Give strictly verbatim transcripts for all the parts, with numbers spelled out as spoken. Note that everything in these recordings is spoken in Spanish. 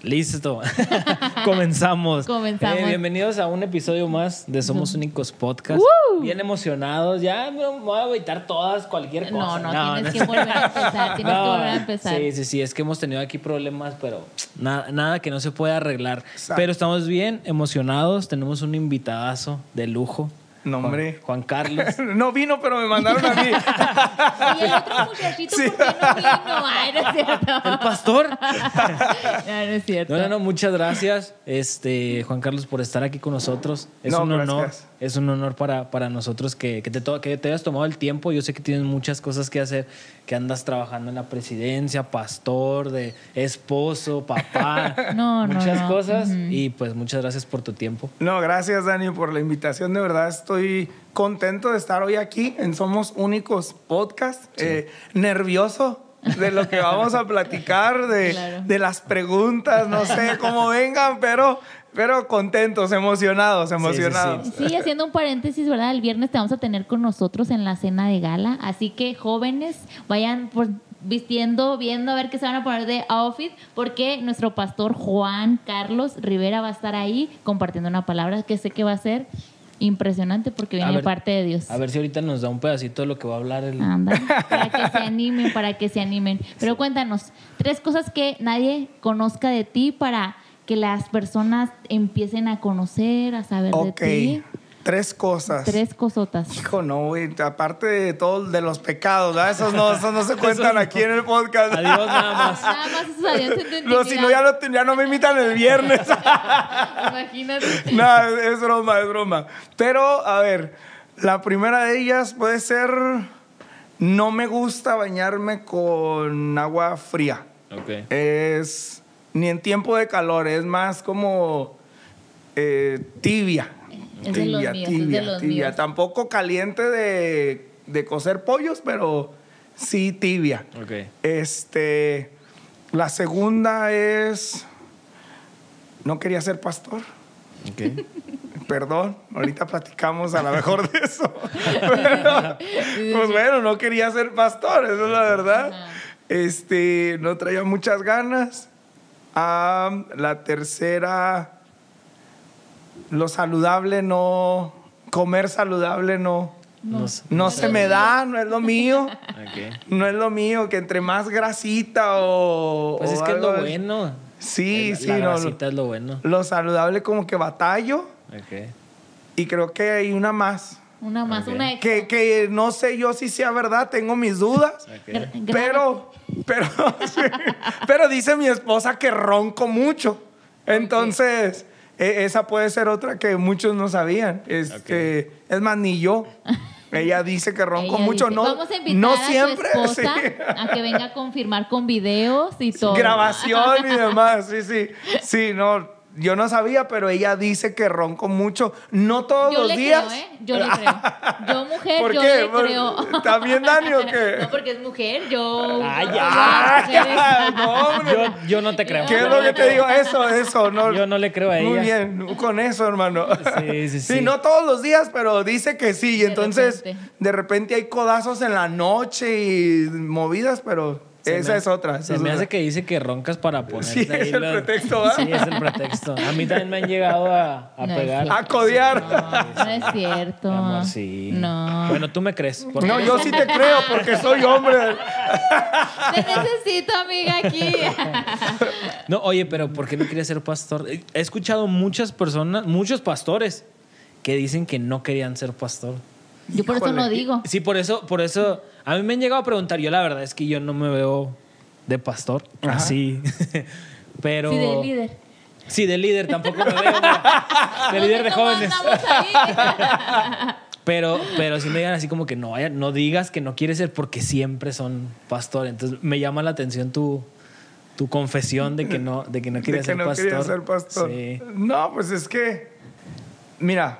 Listo. Comenzamos. Comenzamos. Eh, bienvenidos a un episodio más de Somos Únicos Podcast. ¡Woo! Bien emocionados. Ya me voy a evitar todas, cualquier cosa. No, no, tienes que volver a empezar. Tienes No, que volver a empezar. Sí, sí, sí. Es que hemos tenido aquí problemas, pero nada, nada que no se pueda arreglar. Exacto. Pero estamos bien emocionados. Tenemos un invitadazo de lujo. No, hombre. Juan, Juan Carlos. No vino, pero me mandaron a mí. Y el otro muchachito, Sí. ¿por qué no vino? Ay, no es cierto. El pastor. No, no es cierto. No, no, no, muchas gracias, este, Juan Carlos, por estar aquí con nosotros. Es No, un honor, gracias. es un honor para, para nosotros que, que, te to- que te hayas tomado el tiempo. Yo sé que tienes muchas cosas que hacer, que andas trabajando en la presidencia, pastor, de esposo, papá, No, no, muchas no. cosas. Ujú. Y pues muchas gracias por tu tiempo. No, gracias, Dani, por la invitación. De verdad, estoy contento de estar hoy aquí en Somos Únicos Podcast. Eh, nervioso de lo que vamos a platicar, de, Claro. de las preguntas, no sé cómo vengan, pero, pero contentos, emocionados, emocionados. sí. Sí, haciendo un paréntesis, ¿verdad? El viernes te vamos a tener con nosotros en la cena de gala. Así que, jóvenes, vayan por vistiendo, viendo a ver qué se van a poner de outfit, porque nuestro pastor Juan Carlos Rivera va a estar ahí compartiendo una palabra que sé que va a ser impresionante porque A viene de ver, parte de Dios. A ver si ahorita nos da un pedacito de lo que va a hablar el... Anda, para que se animen, para que se animen. Pero cuéntanos, tres cosas que nadie conozca de ti para que las personas empiecen a conocer, a saber Ok, de ti. tres cosas. Tres cosotas. Hijo, no, güey. Aparte de todo de los pecados, ¿verdad? Esos no, esos no se cuentan no. aquí en el podcast. Adiós, nada más. Nada más esos adiós en tu No, si no, ya no, ya no me invitan el viernes. Imagínate. No, es broma, es broma. Pero, a ver, la primera de ellas puede ser: no me gusta bañarme con agua fría. Ok. Es ni en tiempo de calor, es más como eh, tibia. Es de los Tibia, míos, es de tibia, los tibia. míos. Tampoco caliente de, de cocer pollos, pero sí tibia. Ok. Este, la segunda es: no quería ser pastor. Ok. Perdón, ahorita platicamos a lo mejor de eso. Pero, pues bueno, no quería ser pastor, eso es la verdad. Ajá. Este, no traía muchas ganas. Ah, la tercera, lo saludable no, comer saludable no, No, sé. no se me da, no es lo mío. Ok. No es lo mío, que entre más grasita o... Pues o es que es lo algo- bueno. Sí, La- sí, la no, grasita es lo bueno. Lo saludable como que batallo, Ok. y creo que hay una más. Una más, Ok. una extra. Que, que no sé yo si sea verdad, tengo mis dudas, Ok. Gra- gra- pero, pero, sí, pero dice mi esposa que ronco mucho. Entonces, e- esa puede ser otra que muchos no sabían. Este, es más, ni yo. Ella dice que ronco Ella mucho, dice, no, vamos a invitar no a siempre. su esposa sí. a que venga a confirmar con videos y todo. Grabación y demás, sí, sí. Sí, no, yo no sabía, pero ella dice que ronco mucho. No todos Yo los le días. creo, ¿eh? Yo le creo. Yo, mujer, ¿Por yo qué? le ¿Por- creo. ¿También Dani o qué? No, porque es mujer. Yo. Ay, yo- ya. yo- mujeres- No, hombre. Yo, yo no te creo. ¿Qué es lo que te digo? Eso, eso. No, Yo no le creo a ella. Muy bien, con eso, hermano. Sí, sí, sí. Sí, no todos los días, pero dice que sí. Y De entonces, repente. de repente hay codazos en la noche y movidas, pero Se esa me- es otra. esa Se es me otra. hace que dice que roncas para ponerte Sí, ahí es el la- pretexto, ¿va? Sí, es el pretexto. A mí también me han llegado a, a No es pegar. cierto. A codear. No, no es cierto. Mi amor, sí. No. Bueno, tú me crees. ¿Por No, qué? yo sí te creo porque soy hombre. Te necesito, amiga, aquí. No, oye, pero ¿por qué no querías ser pastor? He escuchado muchas personas, muchos pastores que dicen que no querían ser pastor. Yo por eso Híjole. no digo. Sí, por eso, por eso, a mí me han llegado a preguntar. Yo la verdad es que yo no me veo de pastor, Ajá. así. Pero Sí, de líder. Sí, de líder tampoco me veo. mira. De líder de ¿Cómo jóvenes. andamos ahí? Pero, pero sí me digan así como que no, vaya, no digas que no quieres ser porque siempre son pastor. Entonces me llama la atención tu, tu confesión de que no, de que no De querías que ser no pastor. quería ser pastor. Sí. No, pues es que, mira,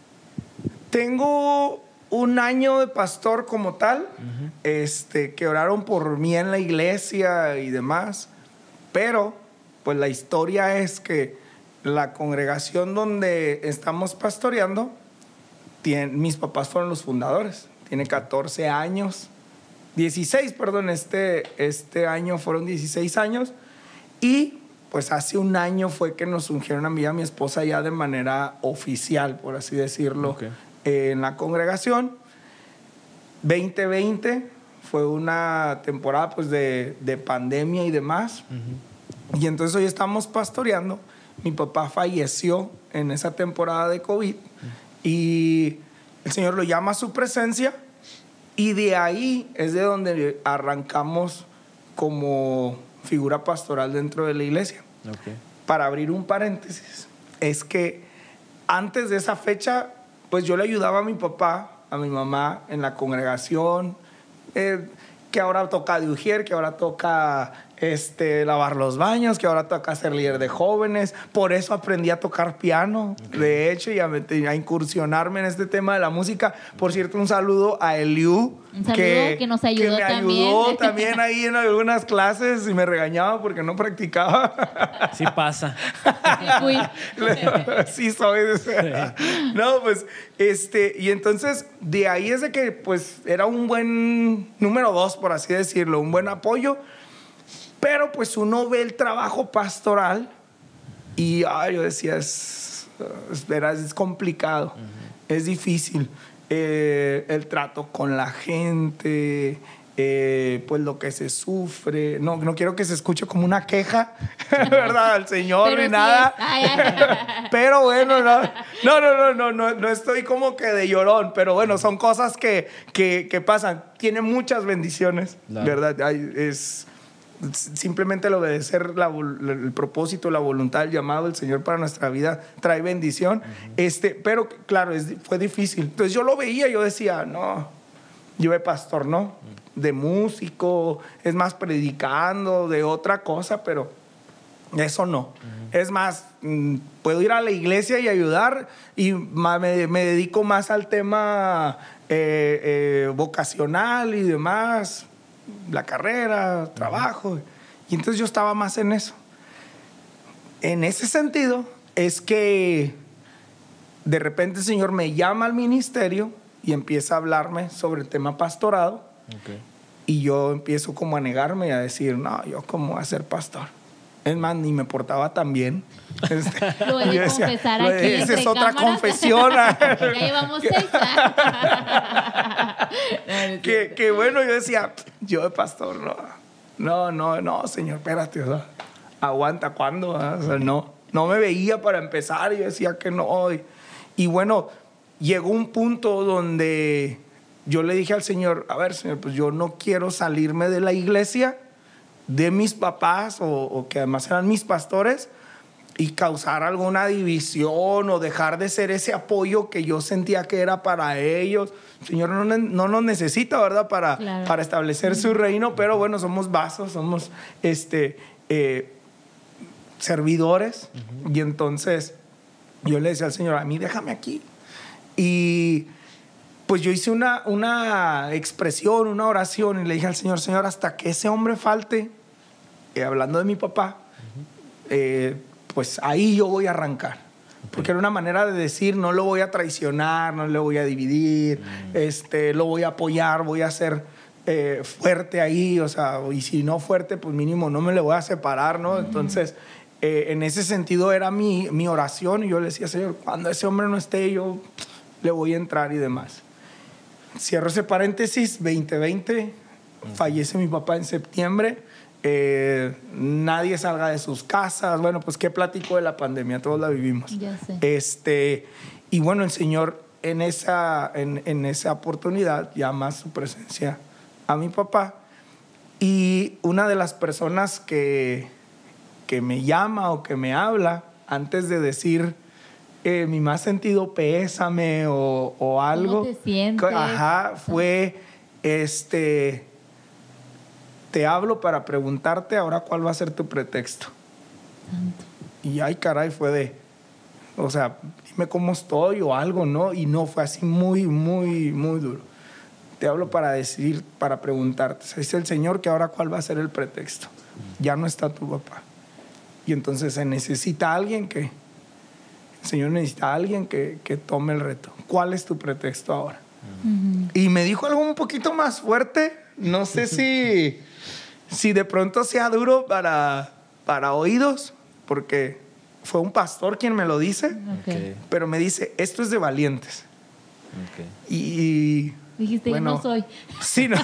tengo un año de pastor como tal, este, que oraron por mí en la iglesia y demás, pero pues la historia es que la congregación donde estamos pastoreando, tiene, mis papás fueron los fundadores, tiene catorce años, dieciséis, perdón, este, este año fueron dieciséis años, y pues hace un año fue que nos ungieron a mí y a mi esposa ya de manera oficial, por así decirlo, Okay. eh, en la congregación. veinte veinte fue una temporada pues de, de pandemia y demás. Uh-huh. Y entonces hoy estamos pastoreando. Mi papá falleció en esa temporada de COVID. Uh-huh. Y el Señor lo llama a su presencia. Y de ahí es de donde arrancamos como figura pastoral dentro de la iglesia. Okay. Para abrir un paréntesis, es que antes de esa fecha, pues yo le ayudaba a mi papá, a mi mamá en la congregación, eh, que ahora toca de ujier, que ahora toca este, lavar los baños, que ahora toca ser líder de jóvenes. Por eso aprendí a tocar piano, okay. de hecho, y a, a incursionarme en este tema de la música. Por cierto, un saludo a Eliu, un saludo que, que nos ayudó, que me también. ayudó también ahí en algunas clases y me regañaba porque no practicaba. Sí pasa. Sí soy. No, pues, este, y entonces de ahí es de que, pues, era un buen número dos, por así decirlo, un buen apoyo. Pero pues uno ve el trabajo pastoral y ay, yo decía, es, es, es complicado, uh-huh. es difícil. Eh, el trato con la gente, eh, pues lo que se sufre. No, no quiero que se escuche como una queja, ¿verdad? Al Señor ni sí nada. Ay, ay. Pero bueno, no, no, no, no, no, no, no estoy como que de llorón, pero bueno, son cosas que, que, que pasan. Tiene muchas bendiciones, claro. ¿verdad? Ay, es... Simplemente el obedecer la, el propósito, la voluntad, el llamado del Señor para nuestra vida trae bendición. Uh-huh. este, pero claro, es, fue difícil. Entonces yo lo veía, yo decía, no, yo de pastor no, uh-huh. de músico, es más predicando, de otra cosa, pero eso no. Uh-huh. Es más, puedo ir a la iglesia y ayudar y me, me dedico más al tema eh, eh, vocacional y demás. La carrera, trabajo. Y entonces yo estaba más en eso. En ese sentido es que de repente el Señor me llama al ministerio y empieza a hablarme sobre el tema pastorado. Okay. Y yo empiezo como a negarme y a decir, no, yo cómo voy a ser pastor. Es más, ni me portaba tan bien. Este, lo he de decía, confesar aquí. Esa es otra cámaras. Confesión. Ya llevamos seis años. que, que bueno, yo decía, yo de pastor, no. No, no, no, Señor, espérate. O sea, aguanta, ¿cuándo? O sea, no, no me veía para empezar. Yo decía que no. Y, y bueno, llegó un punto donde yo le dije al Señor, a ver, Señor, pues yo no quiero salirme de la iglesia de mis papás o, o que además eran mis pastores y causar alguna división o dejar de ser ese apoyo que yo sentía que era para ellos. El Señor no, no nos necesita, ¿verdad? Para, claro. para establecer su reino, pero bueno, somos vasos, somos este, eh, servidores. Uh-huh. Y entonces yo le decía al Señor, a mí déjame aquí. Y pues yo hice una, una expresión, una oración y le dije al Señor, Señor, hasta que ese hombre falte, eh, hablando de mi papá, uh-huh. eh, pues ahí yo voy a arrancar. Okay. Porque era una manera de decir, no lo voy a traicionar, no lo voy a dividir, uh-huh. este, lo voy a apoyar, voy a ser eh, fuerte ahí, o sea, y si no fuerte, pues mínimo no me le voy a separar, ¿no? Uh-huh. Entonces, eh, en ese sentido era mi, mi oración y yo le decía, Señor, cuando ese hombre no esté, yo le voy a entrar y demás. Cierro ese paréntesis, veinte veinte, uh-huh. fallece mi papá en septiembre, eh, nadie salga de sus casas, bueno, pues qué platico de la pandemia, todos la vivimos. Ya sé. Este, y bueno, el Señor en esa, en, en esa oportunidad llama a su presencia a mi papá y una de las personas que, que me llama o que me habla antes de decir Eh, mi más sentido pésame o, o algo. ¿Cómo te sientes? Ajá, fue este. Te hablo para preguntarte ahora cuál va a ser tu pretexto. Santo. Y ay, caray, fue de. O sea, dime cómo estoy o algo, ¿no? Y no, fue así muy, muy, muy duro. Te hablo para decir, para preguntarte. Se dice el Señor que ahora cuál va a ser el pretexto. Ya no está tu papá. Y entonces se necesita alguien que. El Señor necesita a alguien que, que tome el reto. ¿Cuál es tu pretexto ahora? Uh-huh. Y me dijo algo un poquito más fuerte. No sé si, si de pronto sea duro para, para oídos, porque fue un pastor quien me lo dice, Okay. pero me dice, esto es de valientes. Okay. Y... Dijiste, bueno, no soy. Sí, no.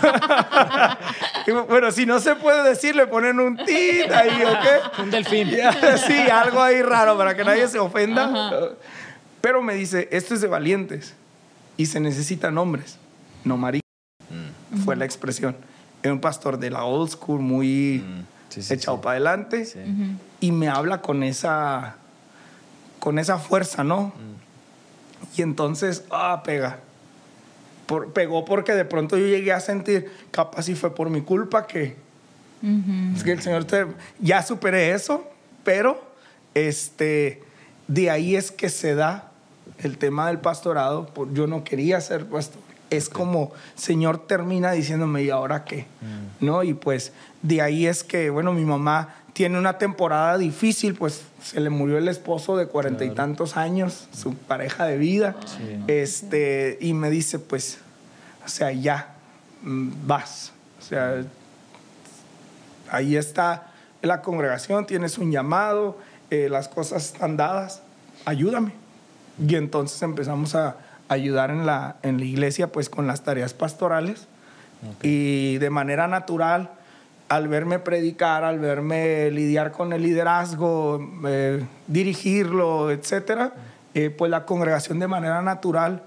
Bueno, si no se puede decir, le ponen un tit ahí, ¿o qué? Un delfín. Sí, algo ahí raro para que nadie se ofenda. Ajá. Pero me dice, esto es de valientes y se necesitan hombres, no maricas. Mm. Fue la expresión. Era un pastor de la old school, muy Mm. Sí, sí, echado sí. para adelante. Sí. Ujú. Y me habla con esa, con esa fuerza, ¿no? Mm. Y entonces, ah, pega. Por, pegó porque de pronto yo llegué a sentir, capaz si fue por mi culpa que, Ujú. es que el Señor te, ya superé eso, pero este, de ahí es que se da el tema del pastorado. Por- yo no quería ser pastor. Es como, Señor termina diciéndome, ¿y ahora qué? Mm. ¿No? Y pues de ahí es que, bueno, mi mamá tiene una temporada difícil, pues se le murió el esposo de cuarenta y Claro. tantos años, su pareja de vida. Sí. Este, y me dice, pues, o sea, ya, mm, vas. O sea, ahí está la congregación, tienes un llamado, eh, las cosas están dadas, ayúdame. Y entonces empezamos a ayudar en la, en la iglesia, pues, con las tareas pastorales. Okay. Y de manera natural, al verme predicar, al verme lidiar con el liderazgo, eh, dirigirlo, etcétera, eh, pues la congregación de manera natural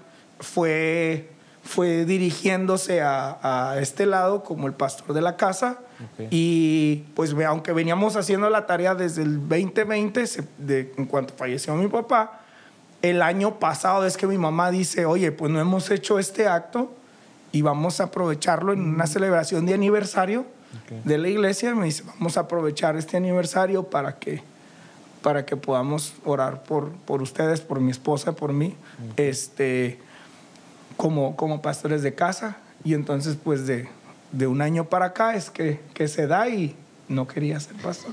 fue, fue dirigiéndose a, a este lado como el pastor de la casa. Okay. Y pues ve- aunque veníamos haciendo la tarea desde el veinte veinte, se- de, en cuanto falleció mi papá, el año pasado es que mi mamá dice, oye, pues no hemos hecho este acto y vamos a aprovecharlo en una celebración de aniversario Okay. de la iglesia. Me dice, vamos a aprovechar este aniversario para que, para que podamos orar por, por ustedes, por mi esposa, por mí, Okay. este, como, como pastores de casa. Y entonces, pues de, de un año para acá es que, que se da y no quería ser pastor.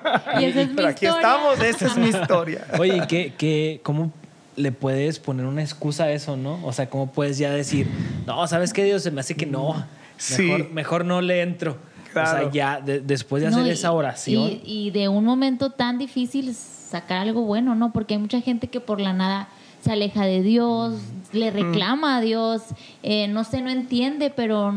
Y esa es mi Pero aquí historia. estamos, esa es mi historia. Oye, ¿y ¿qué, qué, ¿cómo le puedes poner una excusa a eso, no? O sea, ¿cómo puedes ya decir, no, ¿sabes qué, Dios? Se me hace que no. Mejor, Sí. mejor no le entro. Claro. O sea, ya de- después de No, hacer y- esa oración. Y, y de un momento tan difícil sacar algo bueno, ¿no? Porque hay mucha gente que por la nada se aleja de Dios, le reclama a Dios, eh, no sé, no entiende, pero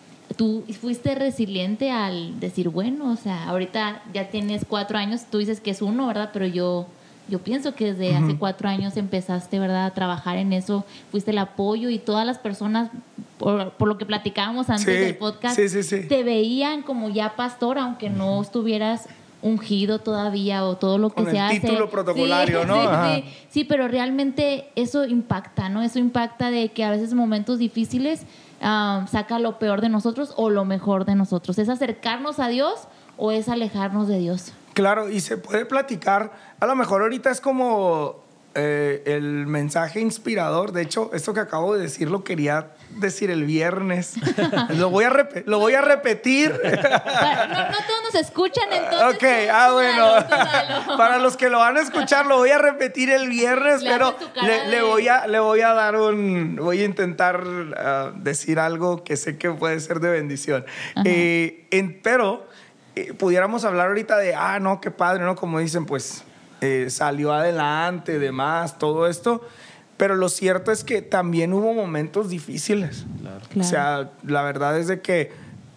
tú fuiste resiliente al decir, bueno, o sea, ahorita ya tienes cuatro años, tú dices que es uno, ¿verdad? Pero yo, yo pienso que desde hace cuatro años empezaste, ¿verdad?, a trabajar en eso, fuiste el apoyo y todas las personas, por, por lo que platicábamos antes Sí, del podcast, sí, sí, sí. te veían como ya pastor, aunque no estuvieras ungido todavía o todo lo que Con el se hace. título protocolario, Sí, ¿no? sí, Ajá. sí. Sí, pero realmente eso impacta, ¿no? Eso impacta de que a veces momentos difíciles ah, saca lo peor de nosotros o lo mejor de nosotros. ¿Es acercarnos a Dios o es alejarnos de Dios? Claro, y se puede platicar. A lo mejor ahorita es como eh, el mensaje inspirador. De hecho, esto que acabo de decir lo quería decir el viernes. lo, voy a rep- lo voy a repetir. Para- no, no todos nos escuchan, entonces. Ok, tú- ah, tú bueno. dalo, tú dalo. Para los que lo van a escuchar, lo voy a repetir el viernes, Le pero haces tu cara le, le de- voy a, le voy a dar un. Voy a intentar ah, decir algo que sé que puede ser de bendición. Ajá. Eh, en- pero eh, pudiéramos hablar ahorita de, ah, no, qué padre, ¿no? Como dicen, pues eh, salió adelante, demás, todo esto. Pero lo cierto es que también hubo momentos difíciles. Claro. Claro. O sea, la verdad es de que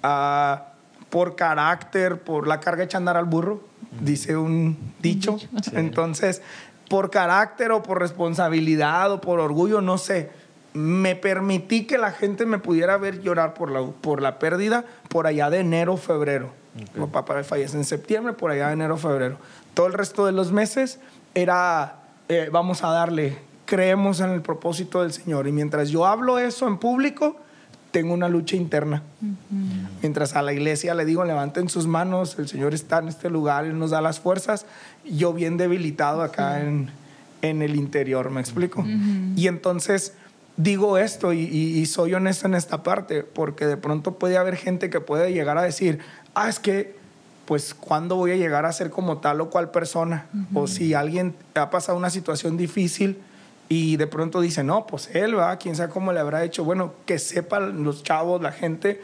ah, por carácter, por la carga echa a andar al burro, dice un dicho. dicho. Sí. Entonces, por carácter o por responsabilidad o por orgullo, no sé, me permití que la gente me pudiera ver llorar por la, por la pérdida por allá de enero, febrero. Ok. Mi papá fallece en septiembre, por allá de enero, febrero. Todo el resto de los meses era, eh, vamos a darle, creemos en el propósito del Señor. Y mientras yo hablo eso en público, tengo una lucha interna. Mientras a la iglesia le digo, levanten sus manos, el Señor está en este lugar, Él nos da las fuerzas, yo bien debilitado acá en, en el interior, ¿me explico? Y entonces digo esto y, y- y soy honesto en esta parte, porque de pronto puede haber gente que puede llegar a decir, ah, es que, pues, ¿cuándo voy a llegar a ser como tal o cual persona? O si alguien ha pasado una situación difícil y de pronto dice, no, pues él, ¿verdad? Quién sabe cómo le habrá hecho. Bueno, que sepan los chavos, la gente,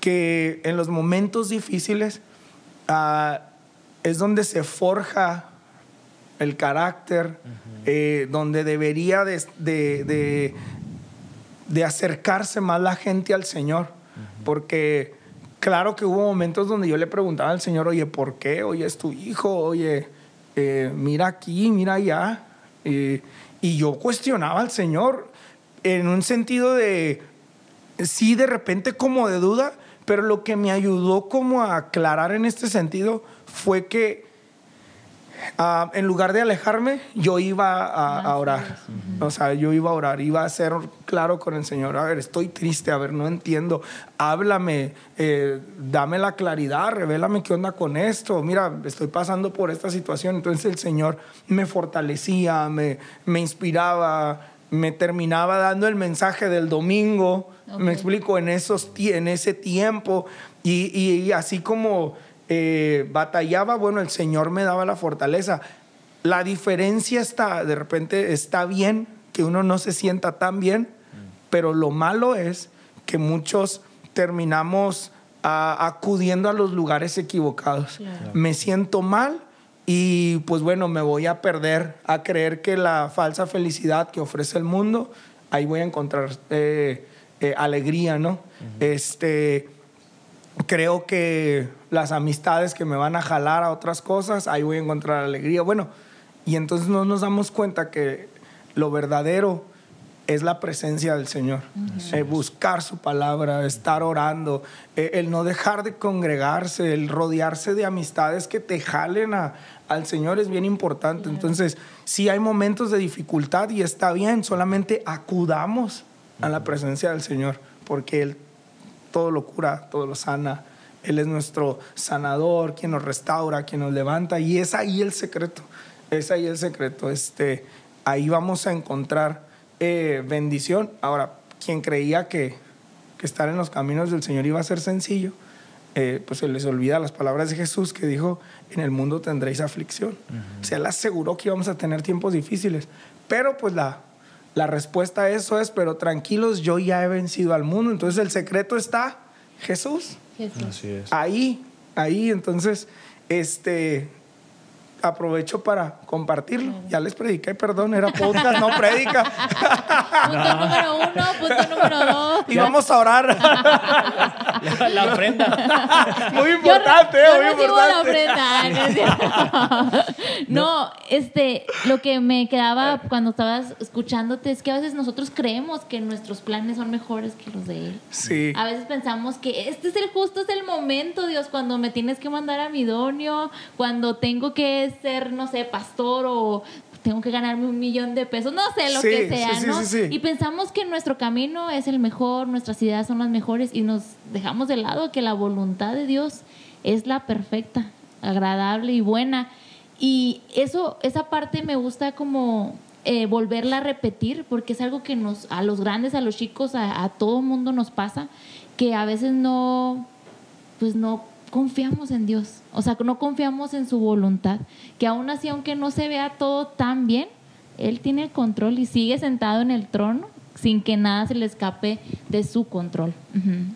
que en los momentos difíciles ah, es donde se forja el carácter, uh-huh. eh, donde debería de, de, de, de acercarse más la gente al Señor. Uh-huh. Porque claro que hubo momentos donde yo le preguntaba al Señor, oye, ¿por qué? Oye, es tu hijo, oye, eh, mira aquí, mira allá. Eh, y yo cuestionaba al Señor en un sentido de, sí, de repente como de duda, pero lo que me ayudó como a aclarar en este sentido fue que Uh, en lugar de alejarme, yo iba a, a orar. Uh-huh. O sea, yo iba a orar, iba a ser claro con el Señor. A ver, estoy triste, a ver, no entiendo. Háblame, eh, dame la claridad, revélame qué onda con esto. Mira, estoy pasando por esta situación. Entonces el Señor me fortalecía, me, me inspiraba, me terminaba dando el mensaje del domingo. Okay. Me explico, en, esos, en ese tiempo. Y, y, y así como... Eh, batallaba, bueno, el Señor me daba la fortaleza. La diferencia está, de repente está bien que uno no se sienta tan bien, mm. pero lo malo es que muchos terminamos uh, acudiendo a los lugares equivocados. Claro. Me siento mal y pues bueno, me voy a perder a creer que la falsa felicidad que ofrece el mundo, ahí voy a encontrar eh, eh, alegría, ¿no? Uh-huh. Este... Creo que las amistades que me van a jalar a otras cosas, ahí voy a encontrar alegría. Bueno, y entonces no nos damos cuenta que lo verdadero es la presencia del Señor. Uh-huh. Eh, buscar su palabra, estar orando, eh, el no dejar de congregarse, el rodearse de amistades que te jalen a, al Señor es bien importante. Yeah. Entonces, sí hay momentos de dificultad y está bien, solamente acudamos uh-huh. a la presencia del Señor, porque Él todo lo cura, todo lo sana. Él es nuestro sanador, quien nos restaura, quien nos levanta, y es ahí el secreto, es ahí el secreto. Este, ahí vamos a encontrar eh, bendición. Ahora, quien creía que, que estar en los caminos del Señor iba a ser sencillo, eh, pues se les olvida las palabras de Jesús que dijo, en el mundo tendréis aflicción. Uh-huh. O sea, Él aseguró que íbamos a tener tiempos difíciles, pero pues la La respuesta a eso es, pero tranquilos, yo ya he vencido al mundo. Entonces el secreto está Jesús. Jesús. Así es. Ahí, ahí. Entonces, este, aprovecho para compartirlo. Claro. Ya les prediqué, perdón, era podcast, no prédica. Punto no. número uno, punto número dos. Y vamos a orar. La, la ofrenda. Muy importante, yo, yo muy importante. La ofrenda. No, no, este, lo que me quedaba cuando estabas escuchándote es que a veces nosotros creemos que nuestros planes son mejores que los de Él. Sí. A veces pensamos que este es el justo, es el momento, Dios, cuando me tienes que mandar a mi idóneo, cuando tengo que ser, no sé, pastor o tengo que ganarme un millón de pesos, no sé, lo sí, que sea, sí, ¿no? Sí, sí, sí. Y pensamos que nuestro camino es el mejor, nuestras ideas son las mejores y nos dejamos de lado que la voluntad de Dios es la perfecta, agradable y buena. Y eso, esa parte me gusta como eh, volverla a repetir porque es algo que nos, a los grandes, a los chicos, a, a todo mundo nos pasa, que a veces no, pues no confiamos en Dios, o sea, no confiamos en su voluntad, que aún así, aunque no se vea todo tan bien, Él tiene el control y sigue sentado en el trono sin que nada se le escape de su control. Uh-huh.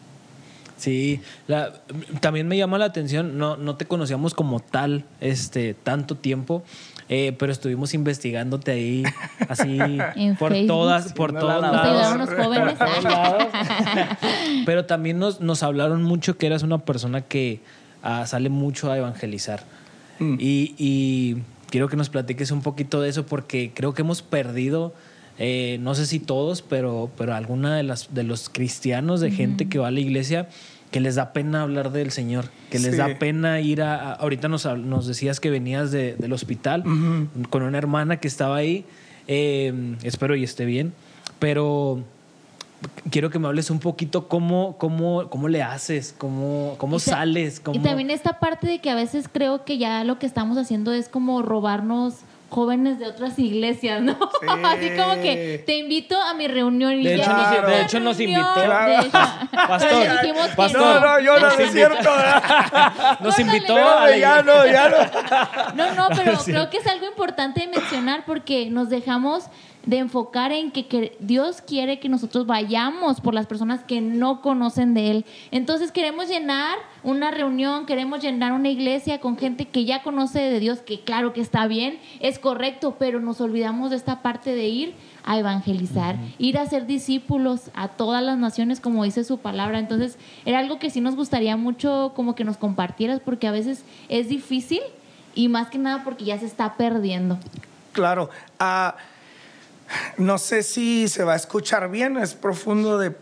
Sí, la, también me llama la atención, no, no te conocíamos como tal este, tanto tiempo, eh, pero estuvimos investigándote ahí, así, por Facebook. todas, por todos lados. Nos ayudaron los jóvenes. Por todos lados. Pero también nos, nos hablaron mucho que eras una persona que uh, sale mucho a evangelizar. Mm. Y, y quiero que nos platiques un poquito de eso porque creo que hemos perdido... Eh, no sé si todos, pero, pero alguna de, las, de los cristianos, de uh-huh. gente que va a la iglesia, que les da pena hablar del Señor, que les sí. da pena ir a... a ahorita nos, nos decías que venías de, del hospital uh-huh. con una hermana que estaba ahí. Eh, espero y esté bien. Pero quiero que me hables un poquito cómo, cómo, cómo le haces, cómo, cómo y sales. Cómo... Y también esta parte de que a veces creo que ya lo que estamos haciendo es como robarnos jóvenes de otras iglesias, ¿no? Sí. Así como que te invito a mi reunión. Y de, hecho, ya, nos, de hecho nos invitó. Claro. De hecho, pastor, pastor. No, no, yo no, no es cierto. Nos invitó no, a la ya no, ya no. No, no, pero sí. creo que es algo importante de mencionar porque nos dejamos de enfocar en que, que Dios quiere que nosotros vayamos por las personas que no conocen de Él. Entonces queremos llenar una reunión, queremos llenar una iglesia con gente que ya conoce de Dios, que claro que está bien, es correcto, pero nos olvidamos de esta parte de ir a evangelizar, uh-huh. ir a ser discípulos a todas las naciones, como dice su palabra. Entonces era algo que sí nos gustaría mucho como que nos compartieras, porque a veces es difícil y más que nada porque ya se está perdiendo. Claro. Uh, no sé si se va a escuchar bien, es profundo de,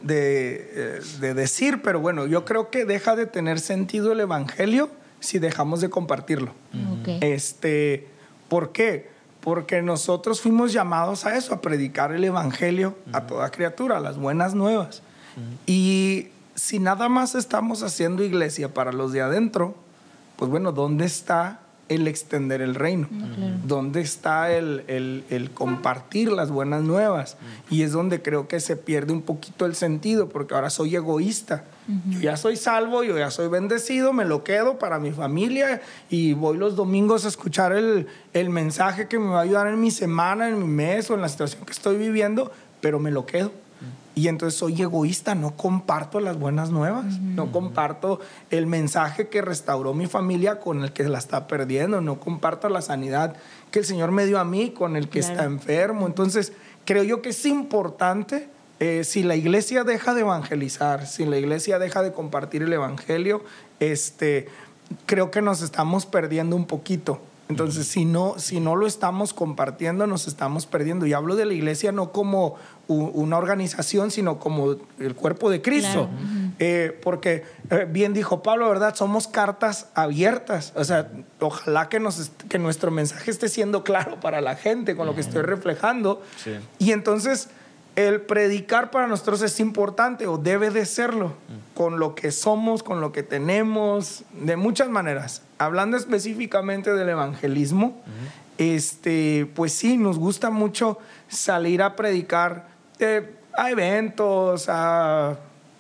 de, de decir, pero bueno, yo creo que deja de tener sentido el evangelio si dejamos de compartirlo. Uh-huh. Okay. Este, ¿por qué? Porque nosotros fuimos llamados a eso, a predicar el evangelio uh-huh. a toda criatura, a las buenas nuevas. Uh-huh. Y si nada más estamos haciendo iglesia para los de adentro, pues bueno, ¿dónde está el extender el reino? Uh-huh. Claro. ¿Dónde está el, el, el compartir las buenas nuevas? Uh-huh. Y es donde creo que se pierde un poquito el sentido, porque ahora soy egoísta. Uh-huh. Yo ya soy salvo, yo ya soy bendecido, me lo quedo para mi familia y voy los domingos a escuchar el, el mensaje que me va a ayudar en mi semana, en mi mes o en la situación que estoy viviendo, pero me lo quedo. Uh-huh. Y entonces soy egoísta, no comparto las buenas nuevas, uh-huh. no comparto el mensaje que restauró mi familia con el que la está perdiendo, no comparto la sanidad que el Señor me dio a mí con el que claro. está enfermo. Entonces creo yo que es importante. Eh, si la iglesia deja de evangelizar, si la iglesia deja de compartir el evangelio, este, creo que nos estamos perdiendo un poquito. Entonces, si no, si no lo estamos compartiendo, nos estamos perdiendo. Y hablo de la iglesia no como u- una organización, sino como el cuerpo de Cristo. Claro. Uh-huh. Eh, porque, eh, bien dijo Pablo, ¿verdad? Somos cartas abiertas. O sea, ojalá que, nos, que nuestro mensaje esté siendo claro para la gente con lo que estoy reflejando. Sí. Y entonces el predicar para nosotros es importante o debe de serlo, mm. con lo que somos, con lo que tenemos, de muchas maneras. Hablando específicamente del evangelismo, mm. este, pues sí, nos gusta mucho salir a predicar eh, a eventos, a,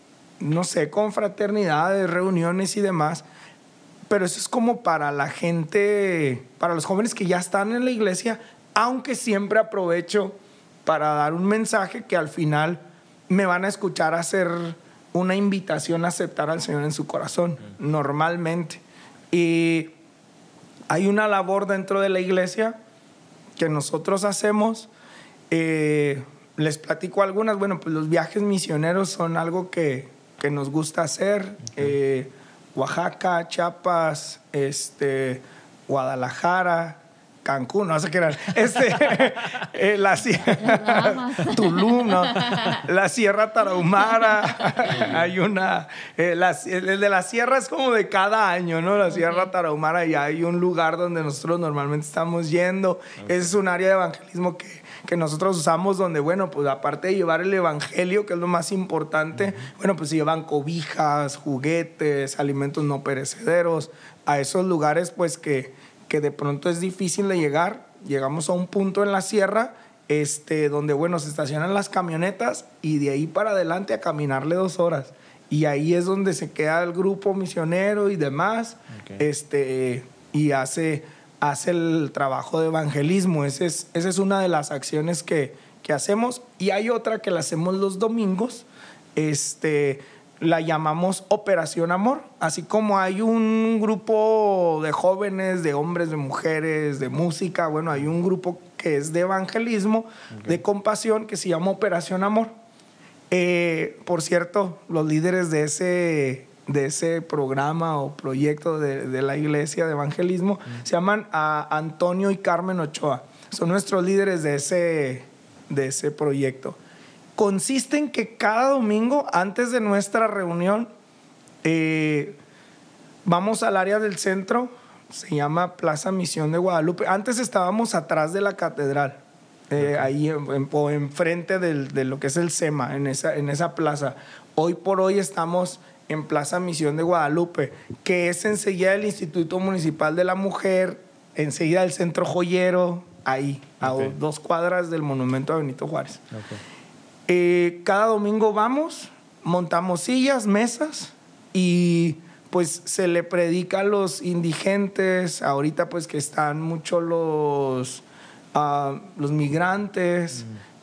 no sé, confraternidades, reuniones y demás. Pero eso es como para la gente, para los jóvenes que ya están en la iglesia, aunque siempre aprovecho para dar un mensaje que al final me van a escuchar hacer una invitación a aceptar al Señor en su corazón, mm. normalmente. Y hay una labor dentro de la iglesia que nosotros hacemos. Eh, les platico algunas. Bueno, pues los viajes misioneros son algo que, que nos gusta hacer. Okay. Eh, Oaxaca, Chiapas, este, Guadalajara, Cancún, no sé qué era. Este, eh, la sierra, Tulum, ¿no? La Sierra Tarahumara. Hay una. Eh, la, el de la sierra es como de cada año, ¿no? La okay. Sierra Tarahumara, y hay un lugar donde nosotros normalmente estamos yendo. Okay. Ese es un área de evangelismo que, que nosotros usamos, donde, bueno, pues aparte de llevar el evangelio, que es lo más importante, uh-huh. bueno, pues se llevan cobijas, juguetes, alimentos no perecederos a esos lugares, pues que. que de pronto es difícil de llegar. Llegamos a un punto en la sierra este, donde, bueno, se estacionan las camionetas y de ahí para adelante a caminarle dos horas. Y ahí es donde se queda el grupo misionero y demás, okay. este, y hace, hace el trabajo de evangelismo. Ese es, esa es una de las acciones que, que hacemos. Y hay otra que la hacemos los domingos, este... la llamamos Operación Amor. Así como hay un grupo de jóvenes, de hombres, de mujeres, de música, bueno, hay un grupo que es de evangelismo, okay. de compasión, que se llama Operación Amor. Eh, por cierto, los líderes de ese, de ese programa o proyecto de, de la iglesia de evangelismo mm. se llaman a Antonio y Carmen Ochoa. Son nuestros líderes de ese, de ese proyecto. Consiste en que cada domingo, antes de nuestra reunión, eh, vamos al área del centro, se llama Plaza Misión de Guadalupe. Antes estábamos atrás de la catedral, eh, okay. ahí en, en, o enfrente del, de lo que es el SEMA, en esa, en esa plaza. Hoy por hoy estamos en Plaza Misión de Guadalupe, que es enseguida del Instituto Municipal de la Mujer, enseguida del Centro Joyero, ahí, okay. a dos cuadras del Monumento a Benito Juárez. Okay. Eh, cada domingo vamos, montamos sillas, mesas y pues se le predica a los indigentes. Ahorita pues que están mucho los, uh, los migrantes, mm.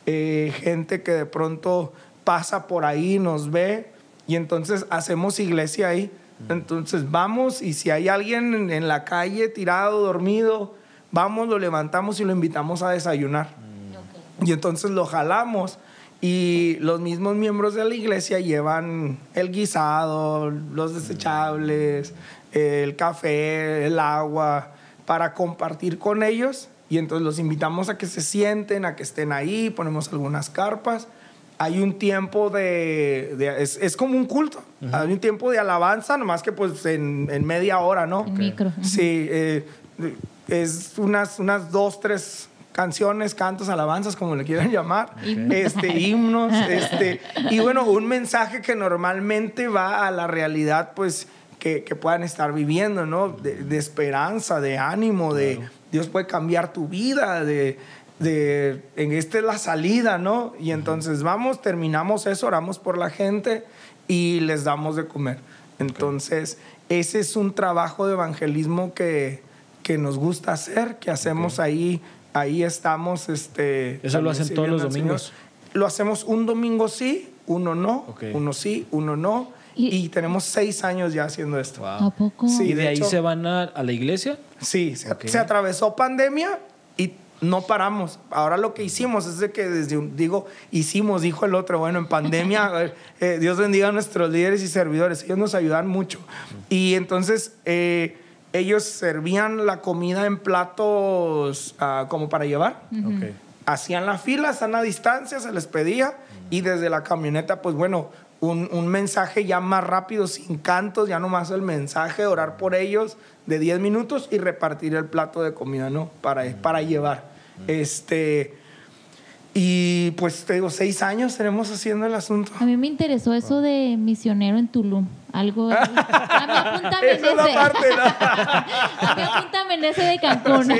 eh, gente que de pronto pasa por ahí, nos ve, y entonces hacemos iglesia ahí. Entonces vamos, y si hay alguien en, en la calle tirado, dormido, vamos, lo levantamos y lo invitamos a desayunar. Okay. Y entonces lo jalamos, y los mismos miembros de la iglesia llevan el guisado, los desechables, el café, el agua, para compartir con ellos. Y entonces los invitamos a que se sienten, a que estén ahí, ponemos algunas carpas. Hay un tiempo de... de es, es como un culto. Uh-huh. Hay un tiempo de alabanza, nomás que pues en, en media hora, ¿no? En okay. micro. Uh-huh. Sí, eh, es unas, unas dos, tres canciones, cantos, alabanzas, como le quieran llamar. Okay. Este, himnos. este, y bueno, un mensaje que normalmente va a la realidad, pues, que, que puedan estar viviendo, ¿no? De, de esperanza, de ánimo, de claro. Dios puede cambiar tu vida, de... de en esta es la salida, ¿no? Y entonces vamos, terminamos eso, oramos por la gente y les damos de comer. Entonces, okay. ese es un trabajo de evangelismo que, que nos gusta hacer, que hacemos okay. ahí, ahí estamos. Este, ¿Eso lo hacen todos los domingos? Lo hacemos un domingo sí, uno no, okay. uno sí, uno no. ¿Y? y tenemos seis años ya haciendo esto. Wow. ¿A poco? Sí, ¿Y de, de ahí hecho, se van a, a la iglesia? Sí, se, okay. se atravesó pandemia y no paramos. Ahora lo que hicimos es de que desde un, digo, hicimos, dijo el otro, bueno, en pandemia, eh, Dios bendiga a nuestros líderes y servidores, ellos nos ayudan mucho. Y entonces eh, ellos servían la comida en platos uh, como para llevar. Uh-huh. Okay. Hacían la fila, están a distancia, se les pedía, uh-huh. y desde la camioneta, pues bueno, un, un mensaje ya más rápido, sin cantos, ya nomás el mensaje, orar por ellos de diez minutos y repartir el plato de comida, ¿no? Para, uh-huh. para llevar. Uh-huh. Este, y pues te digo, seis años tenemos haciendo el asunto. A mí me interesó eso de misionero en Tulum. Algo. A mí apúntame en ese. Es parte, ¿no? A mí apúntame en ese de Cancún. Sí.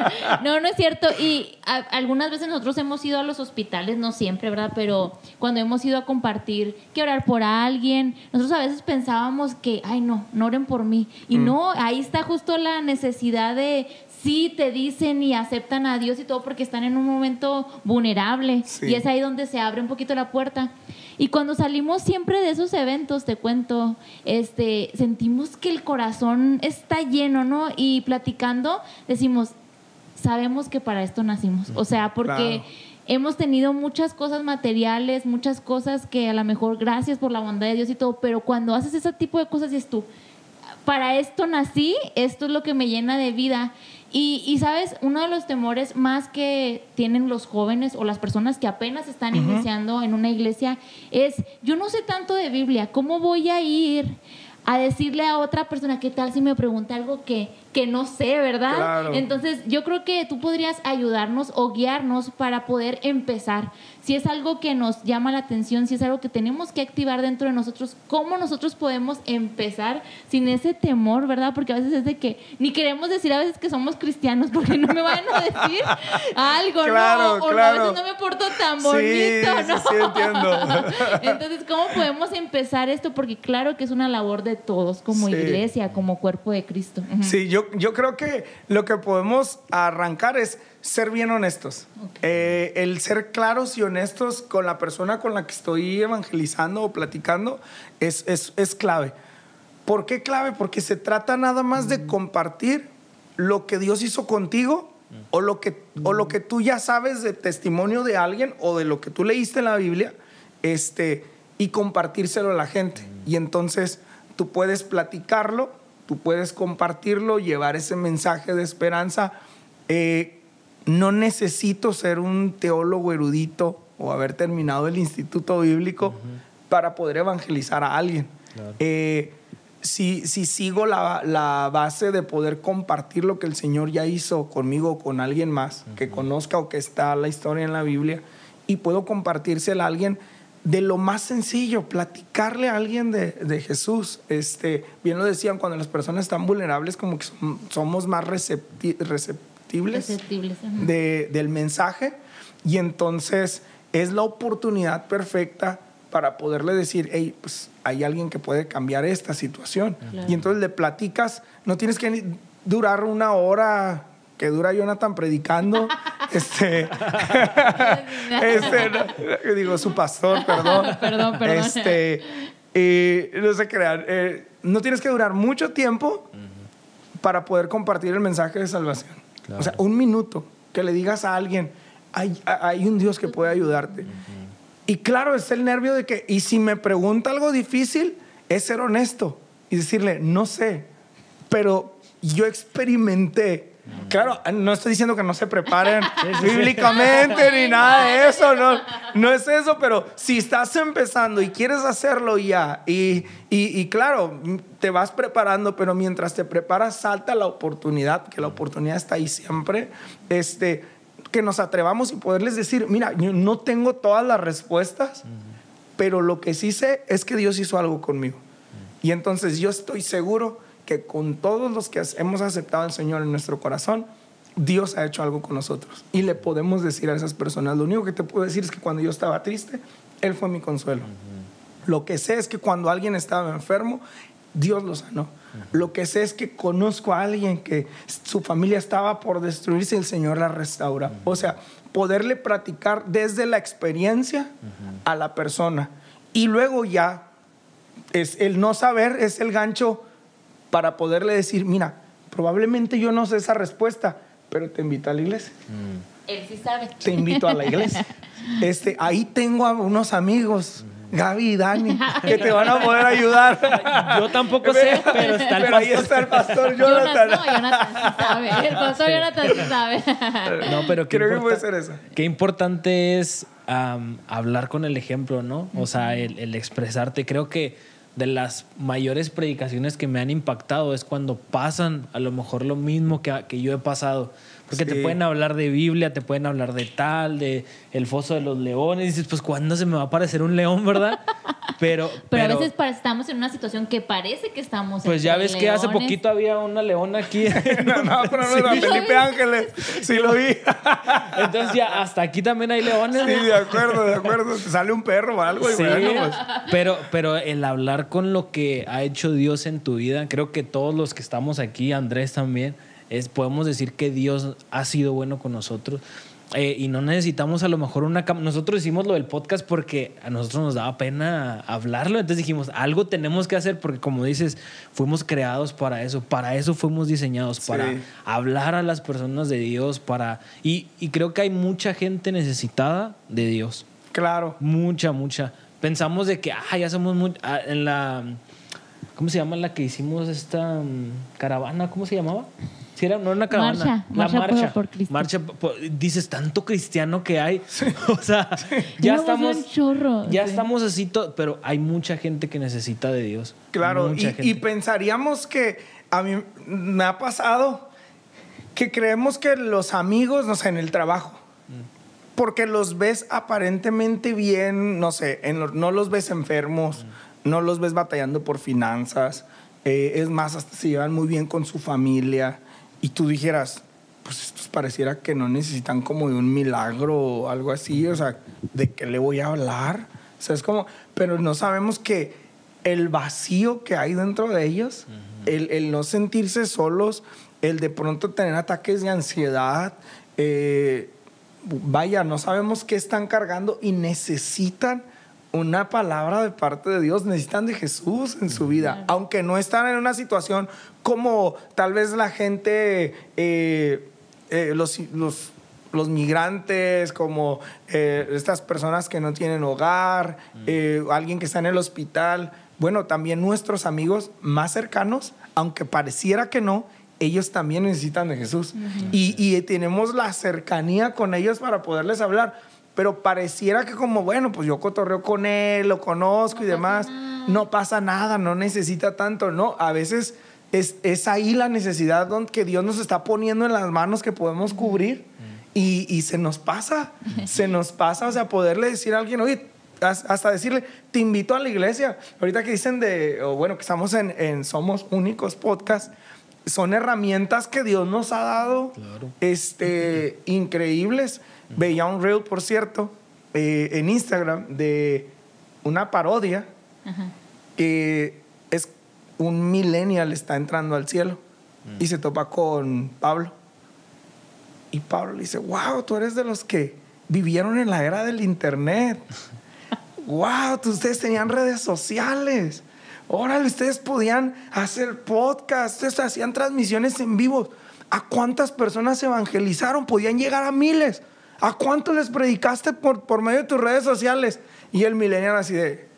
No, no es cierto. Y a, algunas veces nosotros hemos ido a los hospitales, no siempre, ¿verdad? Pero cuando hemos ido a compartir, que orar por alguien, nosotros a veces pensábamos que, ay, no, no oren por mí. Y mm. no, ahí está justo la necesidad de. Sí, te dicen y aceptan a Dios y todo porque están en un momento vulnerable. Sí. Y es ahí donde se abre un poquito la puerta. Y cuando salimos siempre de esos eventos, te cuento, este, sentimos que el corazón está lleno, ¿no? Y platicando decimos, sabemos que para esto nacimos. O sea, porque claro. hemos tenido muchas cosas materiales, muchas cosas que a lo mejor gracias por la bondad de Dios y todo, pero cuando haces ese tipo de cosas dices tú, para esto nací, esto es lo que me llena de vida. Y, y sabes, uno de los temores más que tienen los jóvenes o las personas que apenas están uh-huh. iniciando en una iglesia es, yo no sé tanto de Biblia, ¿cómo voy a ir a decirle a otra persona qué tal si me pregunta algo que, que no sé, ¿verdad? Claro. Entonces yo creo que tú podrías ayudarnos o guiarnos para poder empezar. Si es algo que nos llama la atención, si es algo que tenemos que activar dentro de nosotros, ¿cómo nosotros podemos empezar sin ese temor, verdad? Porque a veces es de que ni queremos decir a veces que somos cristianos porque no me vayan a decir algo, claro, ¿no? O claro. a veces no me porto tan bonito, sí, ¿no? Sí, sí, entiendo. Entonces, ¿cómo podemos empezar esto? Porque claro que es una labor de todos como sí. iglesia, como cuerpo de Cristo. Uh-huh. Sí, yo, yo creo que lo que podemos arrancar es ser bien honestos. Okay. Eh, el ser claros y honestos con la persona con la que estoy evangelizando o platicando es, es, es clave. ¿Por qué clave? Porque se trata nada más de compartir lo que Dios hizo contigo o lo que, o lo que tú ya sabes de testimonio de alguien o de lo que tú leíste en la Biblia, este, y compartírselo a la gente. Y entonces tú puedes platicarlo, tú puedes compartirlo, llevar ese mensaje de esperanza. Eh, no necesito ser un teólogo erudito o haber terminado el instituto bíblico uh-huh. para poder evangelizar a alguien. Claro. Eh, si, si sigo la, la base de poder compartir lo que el Señor ya hizo conmigo o con alguien más, uh-huh. que conozca o que está la historia en la Biblia, y puedo compartírsela a alguien de lo más sencillo, platicarle a alguien de, de Jesús. Este, bien lo decían, cuando las personas están vulnerables, como que som, somos más recepti- receptibles, receptibles uh-huh. de, del mensaje, y entonces es la oportunidad perfecta para poderle decir, hey, pues hay alguien que puede cambiar esta situación. Claro. Y entonces le platicas, no tienes que durar una hora que dura Jonathan predicando, Este, este no, digo, su pastor, perdón. Perdón, perdón. Este, eh, no se crean. Eh, no tienes que durar mucho tiempo uh-huh. para poder compartir el mensaje de salvación. Claro. O sea, un minuto que le digas a alguien, hay, hay un Dios que puede ayudarte. Uh-huh. Y claro, es el nervio de que, y si me pregunta algo difícil, es ser honesto y decirle, no sé, pero yo experimenté. Claro, no estoy diciendo que no se preparen sí, sí, bíblicamente sí. ni nada de eso, no, no es eso, pero si estás empezando y quieres hacerlo ya, y, y, y claro, te vas preparando, pero mientras te preparas salta la oportunidad, que la oportunidad está ahí siempre, este, que nos atrevamos y poderles decir, mira, yo no tengo todas las respuestas, uh-huh. pero lo que sí sé es que Dios hizo algo conmigo. Uh-huh. Y entonces yo estoy seguro que con todos los que hemos aceptado al Señor en nuestro corazón, Dios ha hecho algo con nosotros. Y le podemos decir a esas personas, lo único que te puedo decir es que cuando yo estaba triste, Él fue mi consuelo. Uh-huh. Lo que sé es que cuando alguien estaba enfermo, Dios lo sanó. Uh-huh. Lo que sé es que conozco a alguien que su familia estaba por destruirse y el Señor la restaura. Uh-huh. O sea, poderle practicar desde la experiencia uh-huh. a la persona. Y luego ya, es el no saber es el gancho para poderle decir, mira, probablemente yo no sé esa respuesta, pero te invito a la iglesia. Mm. Él sí sabe. Te invito a la iglesia. Este, ahí tengo a unos amigos, Gaby y Dani, que te van a poder ayudar. Yo tampoco sé, pero está el pero pastor. ahí está el pastor Jonathan. No, Jonathan sí sabe. El pastor sí. Jonathan sí sabe. No, pero creo que puede ser eso. Qué importante es um, hablar con el ejemplo, ¿no? O sea, el, el expresarte. Creo que de las mayores predicaciones que me han impactado es cuando pasan a lo mejor lo mismo que, que yo he pasado. Porque sí. te pueden hablar de Biblia, te pueden hablar de tal, de el foso de los leones. Y dices, pues, ¿cuándo se me va a aparecer un león, verdad? Pero, pero, pero a veces estamos en una situación que parece que estamos pues ya ves leones. Que hace poquito había una leona aquí. no, no, pero no era sí, Felipe Ángeles. Sí lo vi. Entonces ya hasta aquí también hay leones. Sí, de acuerdo, de acuerdo. Te sale un perro o algo. Sí, y bueno, pues. pero, pero el hablar con lo que ha hecho Dios en tu vida, creo que todos los que estamos aquí, Andrés también, es, podemos decir que Dios ha sido bueno con nosotros. Eh, y no necesitamos a lo mejor una cámara. Nosotros hicimos lo del podcast porque a nosotros nos daba pena hablarlo. Entonces dijimos, algo tenemos que hacer porque, como dices, fuimos creados para eso. Para eso fuimos diseñados, sí. para hablar a las personas de Dios. Para y, y creo que hay mucha gente necesitada de Dios. Claro. Mucha, mucha. Pensamos de que, ah, ya somos muy... Ah, en la... ¿Cómo se llama la que hicimos esta um, caravana? ¿Cómo se llamaba? Si era, no era una caravana. Marcha, la marcha, marcha. Por, por Cristo. Marcha por, dices, tanto cristiano que hay. Sí. O sea, sí. ya Yo estamos. Chorro, ya sí. estamos así, to, pero hay mucha gente que necesita de Dios. Claro, mucha y, gente. y pensaríamos que a mí me ha pasado que creemos que los amigos, no sé, en el trabajo, mm. porque los ves aparentemente bien, no sé, en lo, no los ves enfermos, mm. no los ves batallando por finanzas, eh, es más, hasta se llevan muy bien con su familia. Y tú dijeras, pues estos pareciera que no necesitan como de un milagro o algo así, o sea, ¿de qué le voy a hablar? O sea, es como, pero no sabemos que el vacío que hay dentro de ellos, uh-huh. el, el no sentirse solos, el de pronto tener ataques de ansiedad, eh, vaya, no sabemos qué están cargando y necesitan una palabra de parte de Dios, necesitan de Jesús en su vida, aunque no están en una situación como tal vez la gente, eh, eh, los, los, los migrantes, como eh, estas personas que no tienen hogar, eh, alguien que está en el hospital. Bueno, también nuestros amigos más cercanos, aunque pareciera que no, ellos también necesitan de Jesús. Uh-huh. y, y tenemos la cercanía con ellos para poderles hablar. Pero pareciera que como, bueno, pues yo cotorreo con él, lo conozco no y demás. Nada. No pasa nada, no necesita tanto. No, a veces es, es ahí la necesidad donde que Dios nos está poniendo en las manos que podemos cubrir. Mm. Y, y se nos pasa, se nos pasa. O sea, poderle decir a alguien, oye, hasta decirle, te invito a la iglesia. Ahorita que dicen de, o bueno, que estamos en, en Somos Únicos Podcast, son herramientas que Dios nos ha dado, claro. este, increíbles. Veía un reel, por cierto, eh, en Instagram de una parodia. Ajá. Que es un millennial está entrando al cielo mm. y se topa con Pablo Y Pablo le dice, wow, tú eres de los que vivieron en la era del internet. Wow, ustedes tenían redes sociales. Órale, ustedes podían hacer podcasts, ustedes hacían transmisiones en vivo. ¿A cuántas personas evangelizaron? Podían llegar a miles. ¿A cuántos les predicaste por, por medio de tus redes sociales? Y el millennial así de...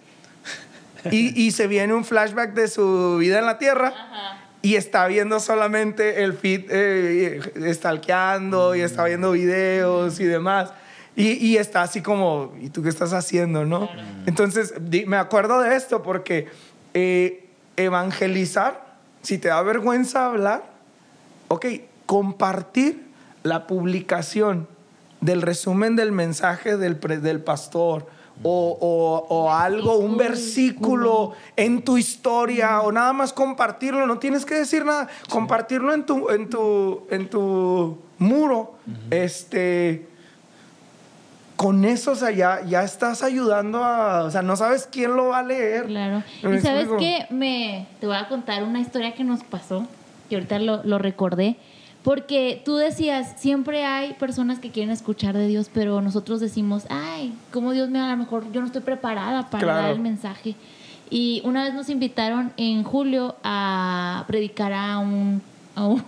Y, y se viene un flashback de su vida en la tierra. Ajá. Y está viendo solamente el feed, eh, stalkeando, y está viendo videos y demás. Y, y está así como, ¿y tú qué estás haciendo, no? Claro. Entonces, di, me acuerdo de esto porque eh, evangelizar, si te da vergüenza hablar, ok, compartir la publicación del resumen del mensaje del, pre, del pastor, O, o, o algo, un versículo en tu historia, o nada más compartirlo, no tienes que decir nada, compartirlo en tu, en tu, en tu muro, uh-huh. este, con eso, o sea, ya, ya estás ayudando a, o sea, no sabes quién lo va a leer. Claro. Y sabes qué, me, te voy a contar una historia que nos pasó, que ahorita lo, lo recordé. Porque tú decías, siempre hay personas que quieren escuchar de Dios, pero nosotros decimos, ay, como Dios me, a lo mejor yo no estoy preparada para claro. dar el mensaje. Y una vez nos invitaron en julio a predicar a un, a un,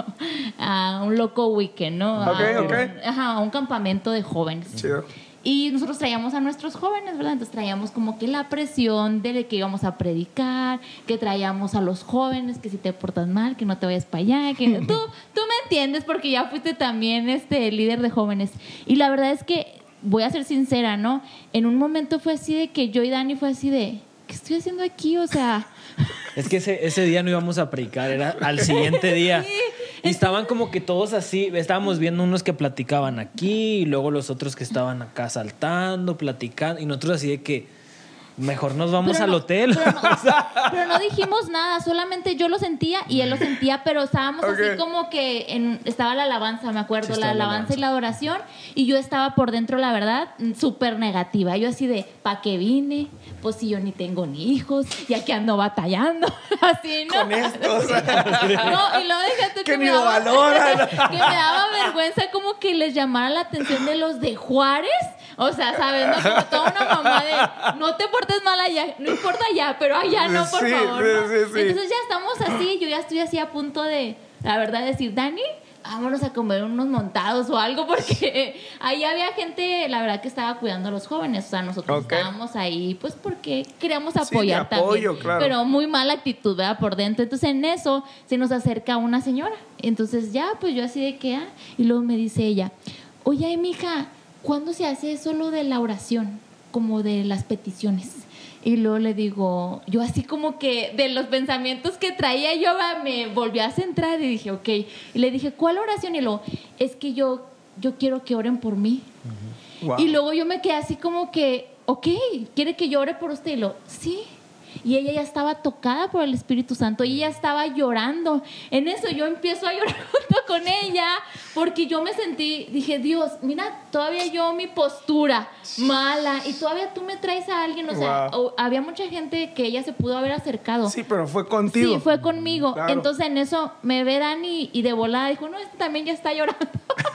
a un loco weekend, ¿no? Okay, a, okay. Ajá, a un campamento de jóvenes. Chido. Y nosotros traíamos a nuestros jóvenes, ¿verdad? Entonces traíamos como que la presión de que íbamos a predicar, que traíamos a los jóvenes, que si te portas mal, que no te vayas para allá, que tú, tú me entiendes porque ya fuiste también este líder de jóvenes. Y la verdad es que, voy a ser sincera, ¿no? En un momento fue así de que yo y Dani fue así de, ¿qué estoy haciendo aquí? O sea... Es que ese, ese día no íbamos a predicar, era al siguiente día. Sí. Y estaban como que todos así, estábamos viendo unos que platicaban aquí y luego los otros que estaban acá saltando, platicando, y nosotros así de que mejor nos vamos pero al no, hotel. Pero no, pero no dijimos nada, solamente yo lo sentía y él lo sentía, pero estábamos okay. así como que en, estaba la alabanza, me acuerdo, sí, la alabanza, alabanza y la adoración, y yo estaba por dentro, la verdad, súper negativa. Yo así de, ¿pa' qué vine? Pues si yo ni tengo ni hijos y aquí ando batallando, así, ¿no? Con esto, o sea, no, y luego déjate que, que me ni lo daba, valoran. que me daba vergüenza como que les llamara la atención de los de Juárez, o sea, ¿sabes? No, como toda una mamá de, no te portes mal allá, no importa allá, pero allá no, por sí, favor, sí, ¿no? sí, sí. Entonces ya estamos así, yo ya estoy así a punto de, la verdad, decir, Dani, vámonos a comer unos montados o algo, porque ahí había gente, la verdad, que estaba cuidando a los jóvenes. O sea, nosotros okay. estábamos ahí, pues, porque queríamos apoyar sí, apoyo, también. Claro. Pero muy mala actitud, ¿verdad? Por dentro. Entonces, en eso se nos acerca una señora. Entonces, ya, pues, yo así de que, ah, y luego me dice ella, oye, mija, ¿cuándo se hace eso lo de la oración? Como de las peticiones. Y luego le digo, yo así como que de los pensamientos que traía yo me volví a centrar y dije, ok. Y le dije, ¿cuál oración? Y luego, es que yo, yo quiero que oren por mí. Uh-huh. Wow. Y luego yo me quedé así como que, ok, ¿quiere que yo ore por usted? Y luego, sí. Y ella ya estaba tocada por el Espíritu Santo y ella estaba llorando. En eso yo empiezo a llorar junto con ella porque yo me sentí, dije, Dios, mira, todavía yo mi postura mala y todavía tú me traes a alguien. O sea, wow. o, había mucha gente que ella se pudo haber acercado. Sí, pero fue contigo. Sí, fue conmigo. Claro. Entonces en eso me ve Dani y de volada dijo, no, este también ya está llorando.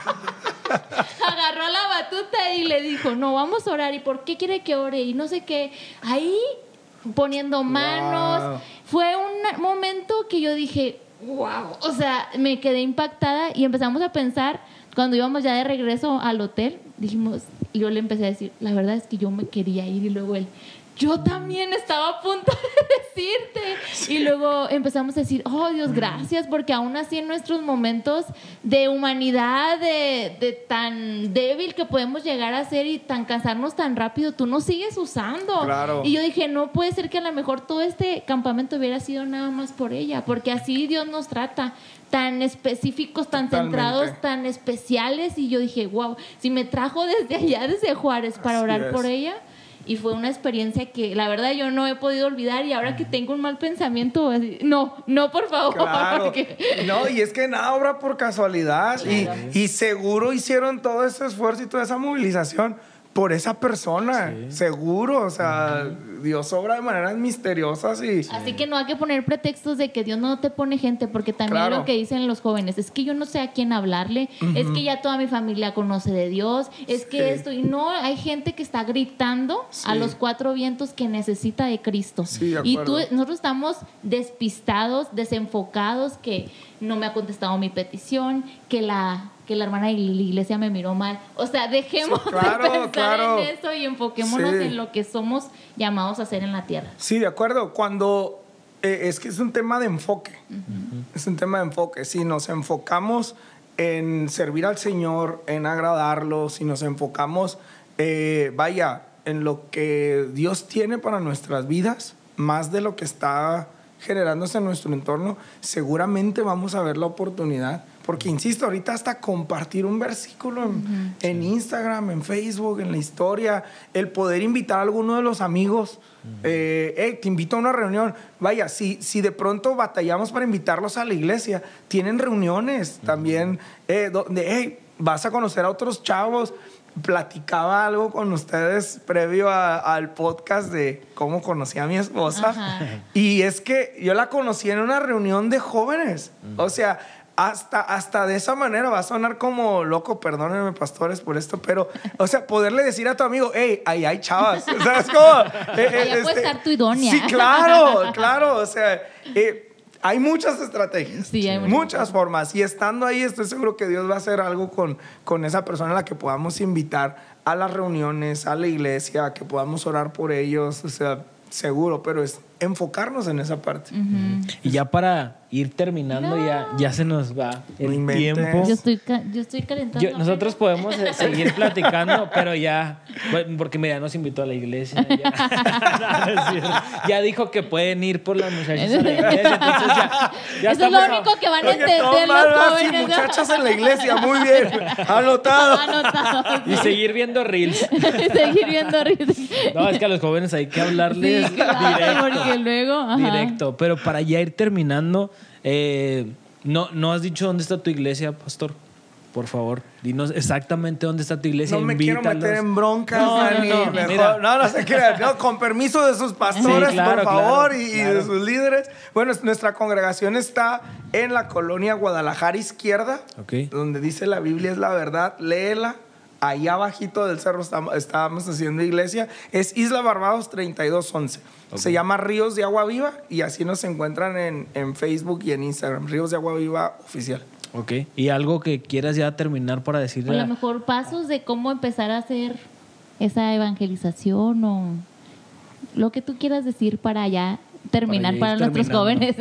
Agarró la batuta y le dijo, no, vamos a orar. ¿Y por qué quiere que ore? Y no sé qué. Ahí... poniendo manos. Wow. Fue un momento que yo dije, wow, o sea, me quedé impactada y empezamos a pensar, cuando íbamos ya de regreso al hotel, dijimos, yo le empecé a decir, la verdad es que yo me quería ir, y luego él, yo también estaba a punto de decirte. Sí. Y luego empezamos a decir, oh Dios, gracias, porque aún así en nuestros momentos de humanidad, de, de tan débil que podemos llegar a ser y tan cansarnos tan rápido, tú nos sigues usando. Claro. Y yo dije, no puede ser que a lo mejor todo este campamento hubiera sido nada más por ella, porque así Dios nos trata, tan específicos, tan Totalmente. centrados, tan especiales. Y yo dije, wow, si me trajo desde allá, desde Juárez, para así orar es. por ella. Y fue una experiencia que la verdad yo no he podido olvidar, y ahora que tengo un mal pensamiento, así, no, no, por favor. Claro. Porque... No, y es que nada obra por casualidad. Claro. Y, y seguro hicieron todo ese esfuerzo y toda esa movilización por esa persona. Sí. Seguro, o sea, uh-huh. Dios obra de maneras misteriosas y... Así que no hay que poner pretextos de que Dios no te pone gente, porque también Claro. lo que dicen los jóvenes es que yo no sé a quién hablarle, Ujú. es que ya toda mi familia conoce de Dios, es que Sí. esto, y no, hay gente que está gritando Sí. a los cuatro vientos que necesita de Cristo. Sí, de y tú, acuerdo. nosotros estamos despistados, desenfocados, que no me ha contestado mi petición, que la que la hermana de la iglesia me miró mal. O sea, dejemos Sí, claro, de pensar claro. en eso y enfoquémonos Sí. en lo que somos llamados a hacer en la tierra. Sí, de acuerdo. Cuando eh, es que es un tema de enfoque. Uh-huh. Es un tema de enfoque. Si nos enfocamos en servir al Señor, en agradarlo, si nos enfocamos, eh, vaya, en lo que Dios tiene para nuestras vidas, más de lo que está generándose en nuestro entorno, seguramente vamos a ver la oportunidad. Porque, insisto, ahorita hasta compartir un versículo en, uh-huh. en Instagram, en Facebook, en la historia, el poder invitar a alguno de los amigos, uh-huh. eh, hey, te invito a una reunión. Vaya, si, si de pronto batallamos para invitarlos a la iglesia, tienen reuniones uh-huh. también, eh, donde, hey, vas a conocer a otros chavos. Platicaba algo con ustedes previo a, al podcast de cómo conocí a mi esposa. Ajá. Y es que yo la conocí en una reunión de jóvenes. Uh-huh. O sea, hasta, hasta de esa manera va a sonar como loco, perdónenme, pastores, por esto, pero, o sea, poderle decir a tu amigo, hey, ahí hay chavas. O sea, es como... Eh, Allá este, puede estar tu idónea. Sí, claro, claro. O sea... Eh, hay muchas estrategias, sí, hay muchas, muchas formas. Y estando ahí, estoy seguro que Dios va a hacer algo con, con esa persona a la que podamos invitar a las reuniones, a la iglesia, que podamos orar por ellos. O sea, seguro, pero es enfocarnos en esa parte. Uh-huh. Y ya para ir terminando, no. ya, ya se nos va el no tiempo. Yo estoy, yo estoy calentando. Yo, nosotros podemos seguir platicando, pero ya, porque mira, nos invitó a la iglesia. Ya, ya dijo que pueden ir por las muchachas a la iglesia. Entonces ya, ya Eso es lo único que van a entender los jóvenes. Muchachas en la iglesia, muy bien. Anotado. Anotado. Sí. Y seguir viendo reels. seguir viendo reels. No, es que a los jóvenes hay que hablarles sí, claro, directo. Porque luego, ajá. Directo. Pero para ya ir terminando, eh, no, no has dicho dónde está tu iglesia, pastor. Por favor, dinos exactamente dónde está tu iglesia. No me Invítalos. quiero meter en broncas, no, Dani. no, no, Mejor, no, no se crean. No, con permiso de sus pastores, sí, claro, por favor, claro, y, claro. y de sus líderes. Bueno, nuestra congregación está en la colonia Guadalajara Izquierda, okay. donde dice la Biblia es la verdad. Léela. Allá abajito del cerro estábamos, estábamos haciendo iglesia. Es Isla Barbados treinta y dos once. Okay. Se llama Ríos de Agua Viva y así nos encuentran en, en Facebook y en Instagram. Ríos de Agua Viva Oficial. Ok. ¿Y algo que quieras ya terminar para decirle? A lo mejor pasos de cómo empezar a hacer esa evangelización o lo que tú quieras decir para ya terminar para, para nuestros jóvenes.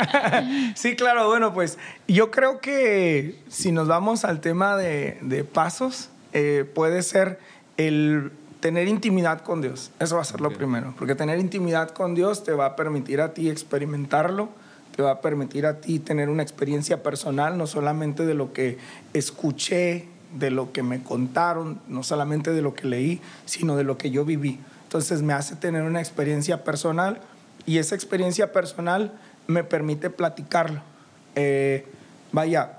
Sí, claro. Bueno, pues yo creo que si nos vamos al tema de, de pasos, eh, puede ser el tener intimidad con Dios. Eso va a ser lo okay. primero. Porque tener intimidad con Dios te va a permitir a ti experimentarlo, te va a permitir a ti tener una experiencia personal, no solamente de lo que escuché, de lo que me contaron, no solamente de lo que leí, sino de lo que yo viví. Entonces me hace tener una experiencia personal y esa experiencia personal me permite platicarlo. Eh, vaya,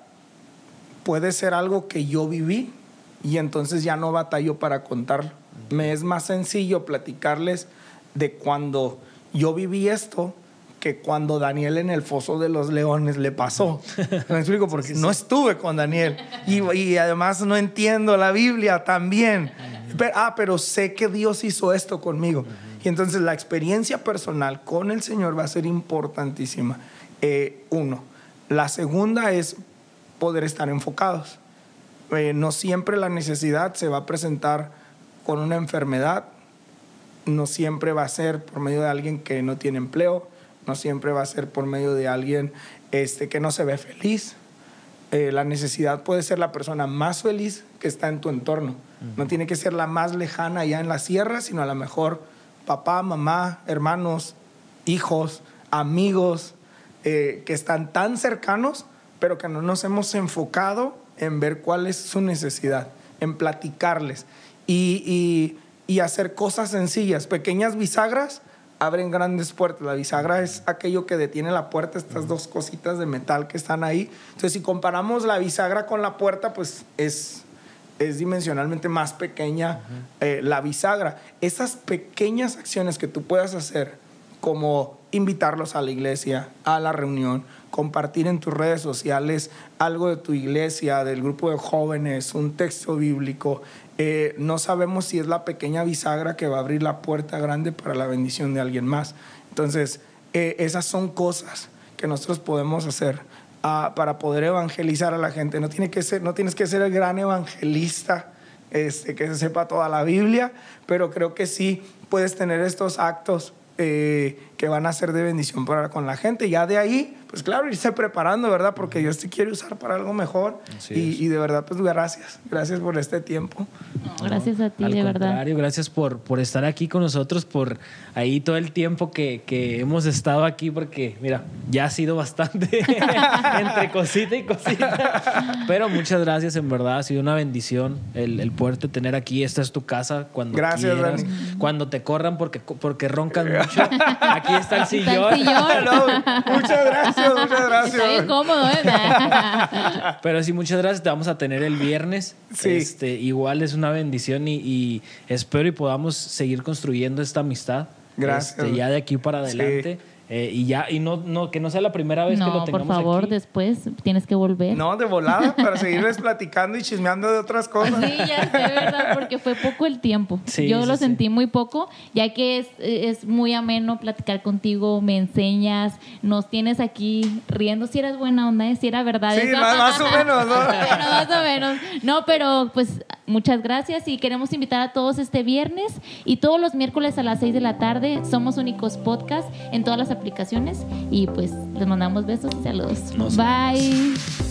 puede ser algo que yo viví y entonces ya no batallo para contarlo. Me es más sencillo platicarles de cuando yo viví esto que cuando Daniel en el foso de los leones le pasó. ¿Me explico? Porque sí, sí, no estuve con Daniel y, y además no entiendo la Biblia también. Pero, ah, pero sé que Dios hizo esto conmigo. Y entonces la experiencia personal con el Señor va a ser importantísima. Eh, uno. La segunda es poder estar enfocados. Eh, no siempre la necesidad se va a presentar con una enfermedad. No siempre va a ser por medio de alguien que no tiene empleo. No siempre va a ser por medio de alguien este, que no se ve feliz. Eh, la necesidad puede ser la persona más feliz que está en tu entorno. Uh-huh. No tiene que ser la más lejana allá en la sierra, sino a lo mejor papá, mamá, hermanos, hijos, amigos, eh, que están tan cercanos, pero que no nos hemos enfocado en ver cuál es su necesidad, en platicarles y, y, y hacer cosas sencillas, pequeñas bisagras abren grandes puertas. La bisagra es aquello que detiene la puerta, estas dos cositas de metal que están ahí. Entonces, si comparamos la bisagra con la puerta, pues es es dimensionalmente más pequeña uh-huh. eh, la bisagra. Esas pequeñas acciones que tú puedas hacer, como invitarlos a la iglesia, a la reunión, compartir en tus redes sociales algo de tu iglesia, del grupo de jóvenes, un texto bíblico. Eh, no sabemos si es la pequeña bisagra que va a abrir la puerta grande para la bendición de alguien más. Entonces, eh, esas son cosas que nosotros podemos hacer uh, para poder evangelizar a la gente. No, tiene que ser, no tienes que ser el gran evangelista este, que se sepa toda la Biblia, pero creo que sí puedes tener estos actos Eh, que van a ser de bendición para con la gente. Ya de ahí, pues claro, irse preparando, ¿verdad? Porque Dios te quiere usar para algo mejor. Y, y de verdad, pues gracias. Gracias por este tiempo. No, gracias a ti, Al de verdad. contrario, gracias por, por estar aquí con nosotros, por ahí todo el tiempo que, que hemos estado aquí, porque, mira, ya ha sido bastante entre cosita y cosita. Pero muchas gracias, en verdad, ha sido una bendición el, el poderte tener aquí. Esta es tu casa cuando gracias, quieras. Dani. Cuando te corran porque, porque roncan mucho. Aquí está el sillón. Está el sillón. No, muchas gracias, muchas gracias. Está bien cómodo, ¿eh? Pero sí, muchas gracias. Te vamos a tener el viernes. Sí. Este, igual es una bendición y, y espero y podamos seguir construyendo esta amistad. Gracias. Este, ya de aquí para adelante. Sí. Eh, y ya, y no, no, que no sea la primera vez no, que lo tengamos por favor, aquí. después tienes que volver. No, de volada, para seguirles platicando y chismeando de otras cosas. Sí, ya sé, ¿verdad? Porque fue poco el tiempo. Sí, Yo sí, lo sí. sentí muy poco, ya que es, es muy ameno platicar contigo, me enseñas, nos tienes aquí riendo. Si eras buena onda, ¿eh? Si era verdad. Sí, eso. más, más o menos, ¿no? Bueno, más o menos. No, pero pues muchas gracias y queremos invitar a todos este viernes y todos los miércoles a las seis de la tarde. Somos Únicos Podcast en todas las aplicaciones y pues les mandamos besos y saludos. Nos Bye.